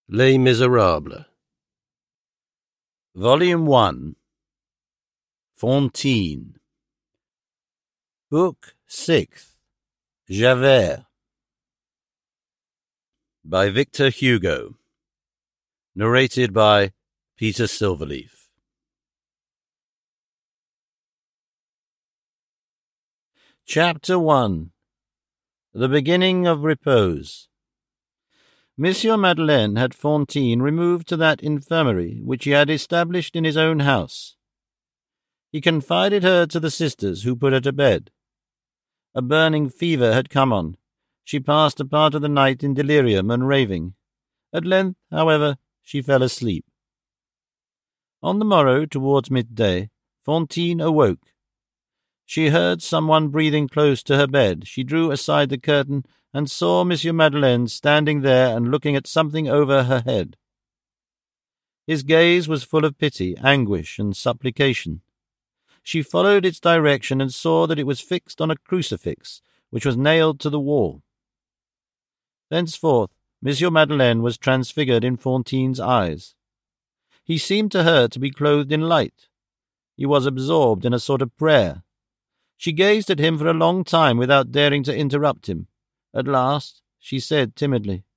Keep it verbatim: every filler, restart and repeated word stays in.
Les Miserables. Volume one. Fantine. Book sixth. Javert. By Victor Hugo. Narrated by Peter Silverleaf. Chapter one. The Beginning of Repose. Monsieur Madeleine had Fantine removed to that infirmary which he had established in his own house. He confided her to the sisters, who put her to bed. A burning fever had come on. She passed a part of the night in delirium and raving. At length, however, she fell asleep. On the morrow, towards midday, Fantine awoke. She heard someone breathing close to her bed. She drew aside the curtain and saw Monsieur Madeleine standing there and looking at something over her head. His gaze was full of pity, anguish, and supplication. She followed its direction and saw that it was fixed on a crucifix, which was nailed to the wall. Thenceforth, Monsieur Madeleine was transfigured in Fantine's eyes. He seemed to her to be clothed in light. He was absorbed in a sort of prayer. She gazed at him for a long time without daring to interrupt him. At last she said timidly,